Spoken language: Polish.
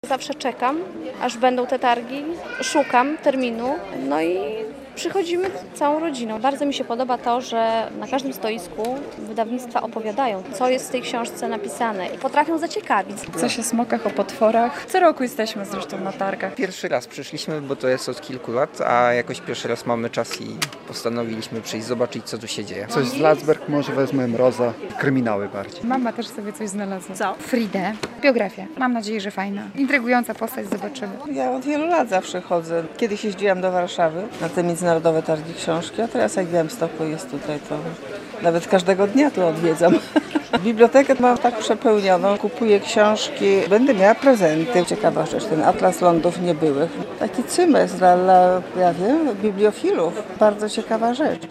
Zawsze czekam, aż będą te targi, szukam terminu, no i przychodzimy całą rodziną. Bardzo mi się podoba to, że na każdym stoisku wydawnictwa opowiadają, co jest w tej książce napisane i potrafią zaciekawić. Coś o smokach, o potworach. Co roku jesteśmy zresztą na targach. Pierwszy raz przyszliśmy, bo to jest od kilku lat, a jakoś pierwszy raz mamy czas i postanowiliśmy przyjść, zobaczyć, co tu się dzieje. Coś z Latzberg, może wezmę Mroza, kryminały bardziej. Mama też sobie coś znalazła. Co? Fridę, biografię. Mam nadzieję, że fajna. Intrygująca postać, zobaczymy. Ja od wielu lat zawsze chodzę. Kiedyś jeździłam do Warszawy na te międzynarodowe targi książki, a teraz jak w Białymstoku jest tutaj, to nawet każdego dnia tu odwiedzam. Bibliotekę mam tak przepełnioną, kupuję książki, będę miała prezenty. Ciekawa rzecz, ten Atlas Lądów Niebyłych. Taki cymes dla ja wiem, bibliofilów. Bardzo ciekawa rzecz.